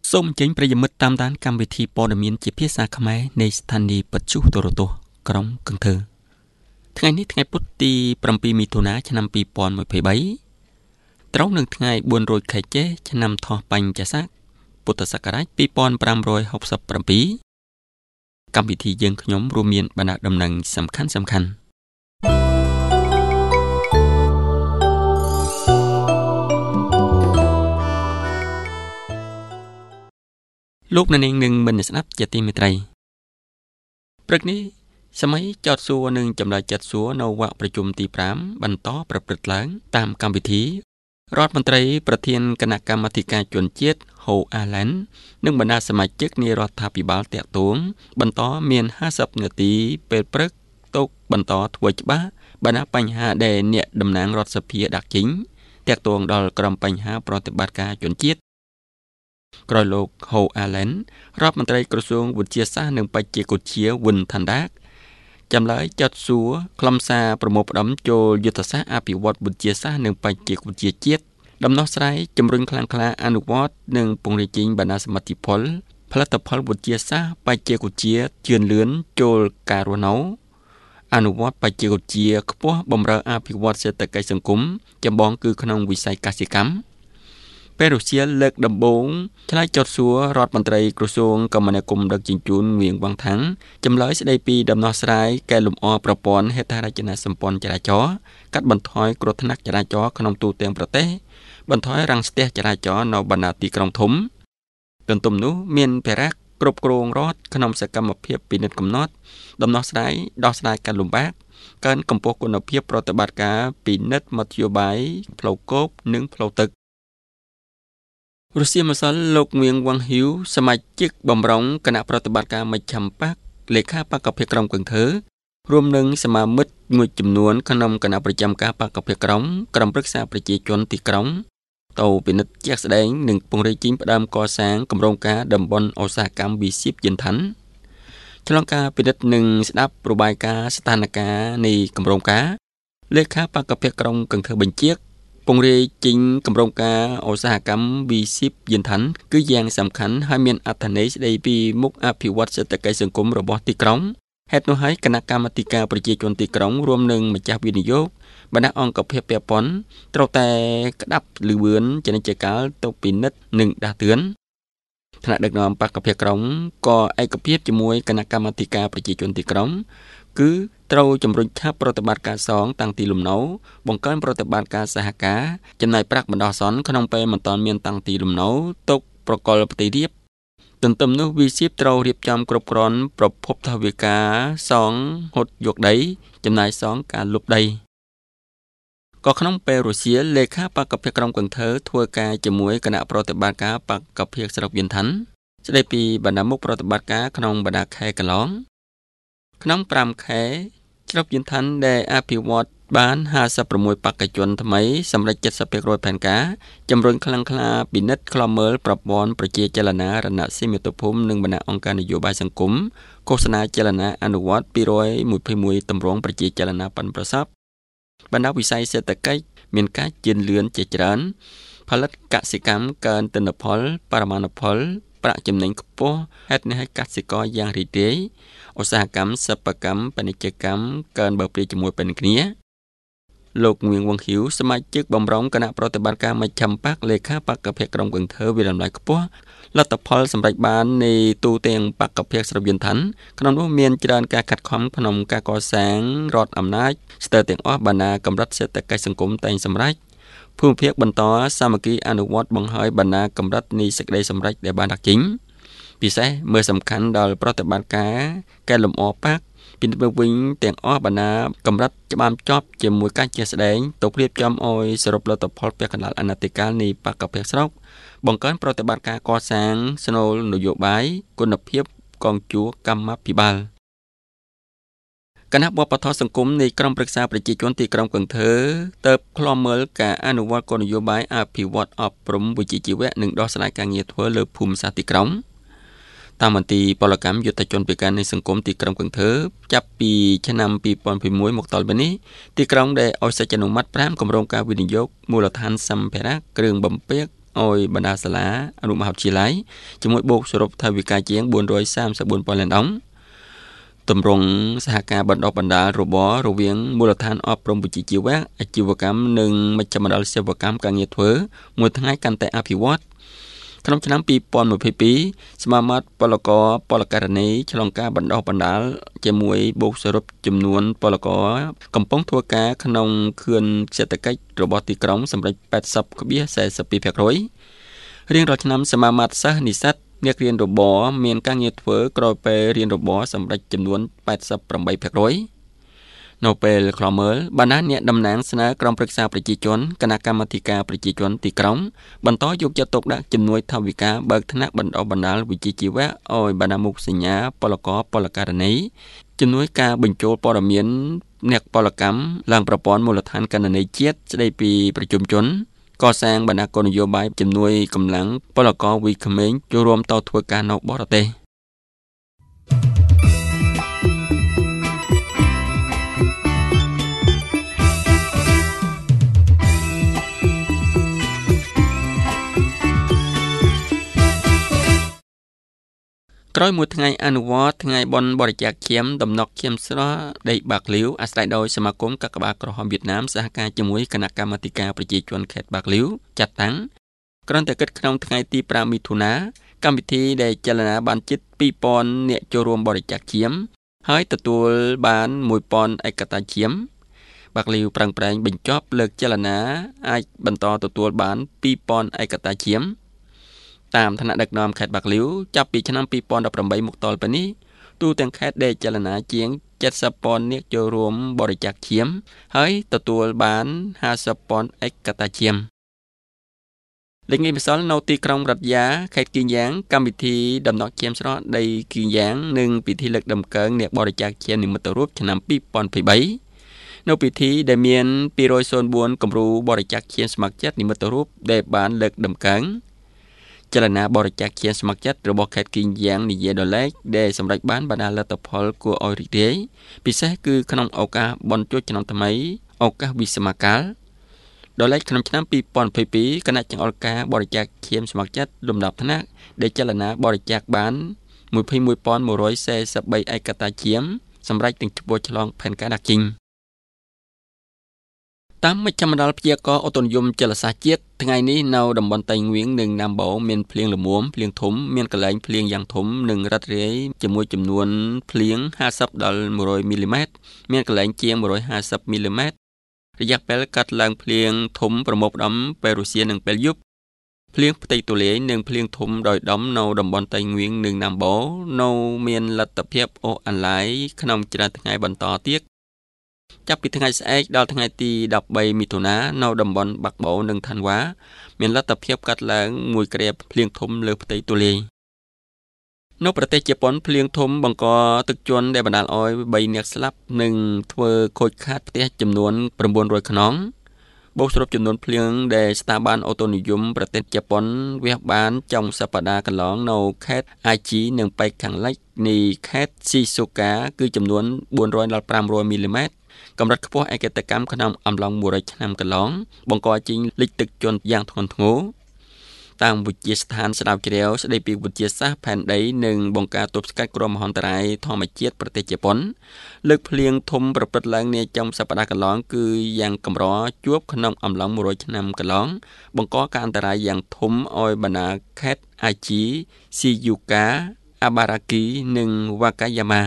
សូមអញ្ជើញប្រិយមិត្តតាមដានកម្មវិធីព័ត៌មានជាភាសាខ្មែរនៃស្ថានីយ៍បច្ចុប្បន្នទូរទស្សន៍ក្រុងកន្ធើថ្ងៃនេះថ្ងៃពុធទី7មិថុនាឆ្នាំ2023ត្រូវនឹងថ្ងៃ4រោចខែចេសឆ្នាំថោះបញ្ញស័កពុទ្ធសករាជ2567កម្មវិធីយើងខ្ញុំរួមមានបណ្ដាដំណឹងសំខាន់លោកអ្នកនាងនឹងមិនស្ដាប់ជាទីមេត្រីព្រឹកនេះសម័យចោតសួរនឹងចម្លើយចិត្តសួរនៅវគ្គប្រជុំទី5បន្តប្រព្រឹត្តឡើងតាមកម្មវិធីរដ្ឋមន្ត្រីប្រធានគណៈកម្មាធិការជនជាតិហូអាឡែននិងបណ្ដាសមាជិកនៃរដ្ឋាភិបាលតាក់ទងបន្តមាន50នាទីពេលព្រឹកទុកបន្តធ្វើច្បាស់បណ្ដាបញ្ហាដែលអ្នកតំណាងរដ្ឋសភាដាក់ចេញតាក់ទងដល់ក្រុមបញ្ហាប្រតិបត្តិការជនជាតិក្រោយលោកហូអាឡែនរដ្ឋមន្ត្រីក្រសួងវិទ្យាសាស្ត្រនិងបច្ចេកវិទ្យាវិនថាន់ដាកចម្លើយចោទសួរខ្លឹមសារប្រមូលផ្ដុំចូលយុទ្ធសាស្ត្រអភិវឌ្ឍវិទ្យាសាស្ត្រនិងបច្ចេកវិទ្យាជាតិដំណោះស្រាយជំរុញខ្លាំងក្លាអនុវត្តនិងពង្រីកបណ្ដាសមិទ្ធផលផលិតផលវិទ្យាសាស្ត្របច្ចេកវិទ្យាជឿនលឿនចូលការរស់នៅអនុវត្តបច្ចេកវិទ្យាខ្ពស់បម្រើអភិវឌ្ឍសេដ្ឋកិច្ចសង្គមចម្បងគឺក្នុងវិស័យកសិកម្មពេលរុស្ស៊ីលើកដំបូងឆ្លើយចោទសួររដ្ឋមន្ត្រីក្រសួងគមនាគមន៍ដឹកជញ្ជូនវៀងវង្សថាំងចម្លើយស្ដីពីដំណោះស្រាយកែលម្អប្រព័ន្ធហេដ្ឋារចនាសម្ព័ន្ធចរាចរណ៍កាត់បន្ថយគ្រោះថ្នាក់ចរាចរណ៍ក្នុងទូទាំងប្រទេសបន្ថយរាំងស្ទះចរាចរណ៍នៅបណ្ដាទីក្រុងធំទន្ទឹមនោះមានភារៈគ្រប់គ្រងរដ្ឋក្នុងសកម្មភាពពិនិត្យកំណត់ដំណោះស្រាយដោះស្រាយការលំបាកកើនកម្ពស់គុណភាពប្រតិបត្តិការពិនិត្យមធ្យោបាយផ្លូវគោកនិងផ្លូវទឹករុស្ស៊ីម្សិលលោកវៀងវង្សហ៊ីវសមាជិកបម្រុងគណៈប្រតិបត្តិការមជ្ឈិមបក្សលេខាបក្សភិក្រុងកន្ធើរួមនឹងសមាមិត្តមួយចំនួនក្នុងគណៈប្រចាំការបក្សភិក្រុងក្រុមប្រឹក្សាប្រជាជនទីក្រុងទៅពិនិត្យជាក់ស្ដែងនិងពង្រីកផ្ដើមកសាងគម្រោងការតំបន់ឧស្សាហកម្មវិសិបយន្តហ័នឆ្លងការពិនិត្យនិងស្ដាប់របាយការណ៍ស្ថានភាពនៃគម្រោងការលេខាបក្សភិក្រុងកន្ធើបញ្ជាក់ពង្រីកចេញគម្រោងការឧស្សាហកម្មវិសិបយន្តហ័នគឺយ៉ាងសំខាន់ហើយមានអត្ថន័យស្ដីពីមុខអភិវឌ្ឍសេដ្ឋកិច្ចសង្គមរបស់ទីក្រុងហេតុនោះហើយគណៈកម្មាធិការប្រជាជនទីក្រុងរួមនឹងម្ចាស់វិនិយោគបណ្ដាអង្គភាពពាក់ព័ន្ធត្រូវតែក្តាប់លឿនជានិច្ចកាលទៅពិនិត្យនិងដាស់តឿនថ្នាក់ដឹកនាំបក្សភិក្រុងក៏ឯកភាពជាមួយគណៈកម្មាធិការប្រជាជនទីក្រុងគឺត្រូវជំរុញថាប្រតិបត្តិការសងតាំងទីលំនៅបង្កើនប្រតិបត្តិការសហការចំណាយប្រាក់បណ្ដោះអាសន្នក្នុងពេលមិនទាន់មានតាំងទីលំនៅទុកប្រកល់ផ្ទៃរាបទន្ទឹមនោះវិស័យត្រូវរៀបចំគ្រប់គ្រាន់ប្រភពថវិកាសងហុតយកដីចំណាយសងការលុបដីក៏ក្នុងពេលរុស្ស៊ីលេខាបក្សភិក្រុងកន្ធើធ្វើការជាមួយគណៈប្រតិបត្តិការបក្សភិស្រុកយន្តហ័នស្ដីពីបណ្ដាមុខប្រតិបត្តិការក្នុងបណ្ដាខែកន្លងក្នុង5ខែស្រុកយន្តហ័នដែលអភិវឌ្ឍបាន56បេក្ខជនថ្មីសម្រេច 70% ផែនការជំរុញខ្លាំងក្លាពិនិត្យខ្លំមើលប្រព័ន្ធប្រជាចលនារណសិមាតុភូមិនិងបណ្ដាអង្គការនយោបាយសង្គមឃោសនាចលនាអនុវត្ត221ទម្រង់ប្រជាចលនាប៉ិនប្រសប់បណ្ដាវិស័យសេដ្ឋកិច្ចមានការជឿនលឿនជាច្រើនផលិតកសិកម្មកើនទិន្នផលបរិមាណផលប្រាក់ចំណេញខ្ពស់ហេតុនេះឲ្យកសិករយ៉ាងរីករាយឧស្សាហកម្មសិប្បកម្មពាណិជ្ជកម្មកើនបើប្រៀបជាមួយពេលគ្នាលោកវៀងវង្សហ៊ីវសមាជិកបម្រុងគណៈប្រតិបត្តិការមជ្ឈិមបក្សលេខាបក្សភិក្រុងកន្ធើវិលំដាយខ្ពស់លទ្ធផលសម្រេចបាននៃទូទាំងបក្សភិស្រុកយន្តហ័នក្នុងនោះមានច្រើនការកាត់ខំក្នុងការកសាងរដ្ឋអំណាចស្ទើរទាំងអស់បណ្ដាកម្រិតសេដ្ឋកិច្ចសង្គមតែងសម្រេចភូមិភាគបន្តសាមគ្គីអនុវត្តបង្ហើយបណ្ដាកម្រិតនៃសេចក្តីសម្រេចដែលបានដាក់ចេញពិសេសមើលសំខាន់ដល់ប្រតិបត្តិការកែលម្អបក្សពីវិញទាំងអស់បណ្ដាកម្រិតច្បាមចប់ជាមួយការជាស្ដែងទៅព្រៀបចំឲ្យសរុបលទ្ធផលពាក់កណ្ដាលអនុតិកាលនៃបក្សភិស្រុកបង្កើនប្រតិបត្តិការកសាងស្នូលនយោបាយគុណភាពកងជួរកម្មាភិបាលគណៈបព្វធម៌សង្គមនៃក្រុមប្រឹក្សាប្រជាជនទីក្រុងកន្ធើទៅឃ្លាំមើលការអនុវត្តគោលនយោបាយអភិវឌ្ឍអប់រំវិជ្ជាជីវៈនិងដោះស្រាយការងារធ្វើលើភូមិសាស្ត្រទីក្រុងតាមមន្ទីរពលកម្មយុទ្ធជនពិការនៃសង្គមទីក្រុងកន្ធើចាប់ពីឆ្នាំ2006មកដល់ពេលនេះទីក្រុងដែលឲ្យសេចក្ដីអនុម័ត5គម្រោងការវិនិយោគមូលដ្ឋានសម្ភារៈគ្រឿងបំពាក់អោយបណ្ដាសាលាអនុមហាវិទ្យាល័យជាមួយបូកសរុបថវិកាជាង434,000,000 លានដុល្លារទម្រង់សហការបណ្ដុះបណ្ដាលរវាងមូលដ្ឋានអប់រំវិជ្ជាជីវៈអាជីវកម្មនិងមជ្ឈមណ្ឌលសេវាកម្មការងារធ្វើមួយថ្ងៃកាន់តែអភិវឌ្ឍក្នុងឆ្នាំ2022សមាមាត្រពលករពលករនីឆ្លងការបណ្ដុះបណ្ដាលជាមួយបូកសរុបចំនួនពលករកំពុងធ្វើការក្នុងខឿនសេដ្ឋកិច្ចរបស់ទីក្រុងសម្រេច 80.42% រៀងរាល់ឆ្នាំសមាមាត្រសិស្សនិស្សិតអ្នករៀនរបរមានការងារធ្វើក្រោយពេលរៀនរបរសម្រេចចំនួន 88%នៅពេលខ្លមមើលបណ្ដាអ្នកតំណាងស្នើក្រុមប្រឹក្សាប្រជាជនគណៈកម្មាធិការប្រជាជនទីក្រុងបន្តយកចិត្តទុកដាក់ជំនួយថវិកាបើកថ្នាក់បណ្ដុះបណ្ដាលវិជ្ជាជីវៈឲ្យបណ្ដាមុខសញ្ញាពលករពលករនីជំនួយការបញ្ចូលព័ត៌មានអ្នកពលកម្មឡើងប្រព័ន្ធមូលដ្ឋានគណនេយ្យជាតិស្ដីពីប្រជុំជនកសាងបណ្ដាគោលនយោបាយជំនួយកម្លាំងពលករវ័យក្មេងចូលរួមតធ្វើការនៅបរទេសក្រោយមួយថ្ងៃអនុវត្តថ្ងៃបុណ្យបរិច្ចាគឈាមដំណក់ឈាមស្រស់ដីបាក់លាវអាស្រ័យដោយសមាគមកាកបាទក្រហមវៀតណាមសហការជាមួយគណៈកម្មាធិការប្រជាជនខេត្តបាក់លាវចាត់តាំងគ្រាន់តែគិតក្នុងថ្ងៃទី5មិថុនាកម្មវិធីដែលចលនាបានជិត 2,000 អ្នកចូលរួមបរិច្ចាគឈាមហើយទទួលបាន 1,000 ឯកតាឈាមបាក់លាវប្រឹងប្រែងបញ្ចប់លើកចលនាអាចបន្តទទួលបាន 2,000 ឯកតាឈាមតាមឋានៈដឹកនាំខេត្តបាក់លាវចាប់ពីឆ្នាំ2018មកទល់ពេលនេះទូទាំងខេត្តដែលចលនាជាង 70,000 នាក់ចូលរួមបរិច្ចាគឈាមហើយទទួលបាន 50,000 ឯកតាឈាមលេខនេះម្សិលនៅទីក្រុងរតយ៉ាខេត្តគីយ៉ាងកម្មវិធីដំណក់ឈាមស្រស់ដីគីយ៉ាងនិងពិធីលើកដំកើងអ្នកបរិច្ចាគឈាមនិមិត្តរូបឆ្នាំ2023នៅពិធីដែលមាន204គំរូបរិច្ចាគឈាមស្ម័គ្រចិត្តនិមិត្តរូបដែលបានលើកដំកើងចលនាបរិច្ចាគឈាមស្ម័គ្រចិត្តរបស់ខេត្តគីយ៉ាងនិយាយដល់លេខដែលសម្រេចបានបណ្ដាលទ្ធផលគួរឲ្យរីករាយពិសេសគឺក្នុងឱកាសបុណ្យចូលឆ្នាំថ្មីឱកាសវិសាខកាលដល់លេខក្នុងឆ្នាំ2022គណៈចង្អុលការបរិច្ចាគឈាមស្ម័គ្រចិត្តលំដាប់ថ្នាក់ដែលចលនាបរិច្ចាគបាន 21,143 ឯកតាឈាមសម្រាប់ទាំងឈ្មោះឆ្លងផែនការដាក់ជីងតាមមជ្ឈមណ្ឌលព្យាករណ៍ឧតុនិយមចលសាស្ត្រជាតិថ្ងៃនេះនៅតំបន់តៃងៀងនិងណាំបូមានភ្លៀងល្មមភ្លៀងធំមានកន្លែងភ្លៀងយ៉ាងធំនិងរឹតរាយជាមួយចំនួនភ្លៀង50ដល់100មីលីម៉ែត្រមានកន្លែងជាង150មីលីម៉ែត្ររយៈពេលកាត់ឡើងភ្លៀងធំប្រមូលផ្ដុំពេលរសៀលនិងពេលយប់ភ្លៀងផ្ទៃទូលាយនិងភ្លៀងធំដោយដំនៅតំបន់តៃងៀងនិងណាំបូនៅមានលទ្ធភាពអូសអាឡ័យក្នុងច្រើនថ្ងៃបន្តទៀតចាប់ពីថ្ងៃស្អែកដល់ថ្ងៃទី13មិថុនានៅតំបន់បាក់បូនិងឋានវ៉ាមានលទ្ធភាពកាត់ឡើងមួយគ្រាភ្លៀងធំលើផ្ទៃទូលាយនៅប្រទេសជប៉ុនភ្លៀងធំបង្កទឹកជន់ដែលបណ្ដាលឲ្យ3នាក់ស្លាប់និងធ្វើខូចខាតផ្ទះចំនួន900ខ្នងបូកសរុបចំនួនភ្លៀងដែលស្ថាប័នឧតុនិយមប្រទេសជប៉ុនវះបានtrongសប្តាហ៍កន្លងនៅខេត្តអាជីនិងប៉ែកខាងលិចនៃខេត្តស៊ីស៊ូកាគឺចំនួន400ដល់500មីលីម៉ែត្រកម្រិតខ្ពស់ឯកតកម្មក្នុងអំឡុង100ឆ្នាំកន្លងបង្កជាលិចទឹកជន់យ៉ាងធ្ងន់ធ្ងរតាមវិទ្យាស្ថានស្រាវជ្រាវស្ដីពីវិទ្យាសាស្ត្រផែនដីនិងបង្ការទប់ស្កាត់គ្រោះមហន្តរាយធម្មជាតិប្រទេសជប៉ុនលើកភ្លៀងធំប្រព្រឹត្តឡើងនាចំសប្តាហ៍កន្លងគឺយ៉ាងកម្រជួបក្នុងអំឡុង100ឆ្នាំកន្លងបង្កការអន្តរាយយ៉ាងធំឲ្យបណ្ដាខេត្តអាជីស៊ីយូកាអាបារ៉ាគីនិងវ៉ាកាយ៉ាម៉ា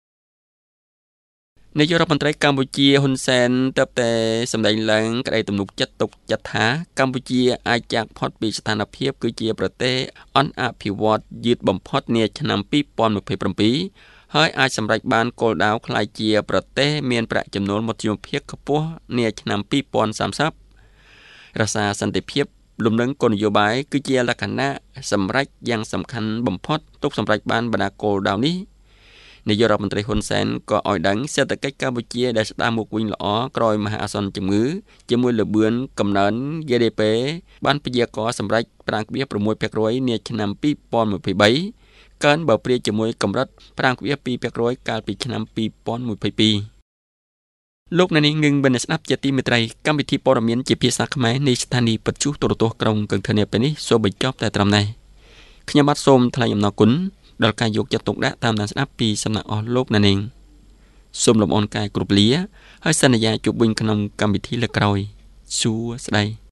នាយករដ្ឋមន្ត្រីកម្ពុជាហ៊ុនសែនទើបតែសម្ដែងឡើងក្តីទំនុកចិត្តទុកចិត្តថាកម្ពុជាអាចចាកផុតពីស្ថានភាពគឺជាប្រទេសអន្តអភិវឌ្ឍយឺតបំផុតនាឆ្នាំ2027ហើយអាចសម្រេចបានគោលដៅក្លាយជាប្រទេសមានប្រាក់ចំណូលមធ្យមភាពខ្ពស់នាឆ្នាំ2030រក្សាសន្តិភាពលំនឹងគោលនយោបាយគឺជាលក្ខណៈសម្រេចយ៉ាងសំខាន់បំផុតទុកសម្រេចបានបណ្ដាគោលដៅនេះនាយករដ្ឋមន្ត្រីហ៊ុនសែនក៏ឲ្យដឹងសេដ្ឋកិច្ចកម្ពុជាដែលស្ដារមកវិញល្អក្រោយមហាអាសន្នជំងឺជាមួយលបឿនកំណើន GDP បានពយករណ៍សម្រេច 5.6% នាឆ្នាំ2023កើនបើប្រៀបជាមួយកម្រិត 5.2% កាលពីឆ្នាំ2022 លោកអ្នកនាងនឹងបានស្ដាប់ជាទីមេត្រីកម្មវិធីព័ត៌មានជាភាសាខ្មែរនៃស្ថានីយ៍បទជុះទូរទស្សន៍ក្រុងកឹងធនីពេលនេះសូមបញ្ចប់តែត្រឹមនេះខ្ញុំបាទសូមថ្លែងអំណរគុណដល់ការយកចិត្តទុកដាក់តាមដានស្ដាប់ពីសំណាក់អស់លោកអ្នកនាងសូមលំអរកាយគ្រប់លាហើយសន្យាជួបវិញក្នុងកម្មវិធីលើកក្រោយសួស្ដី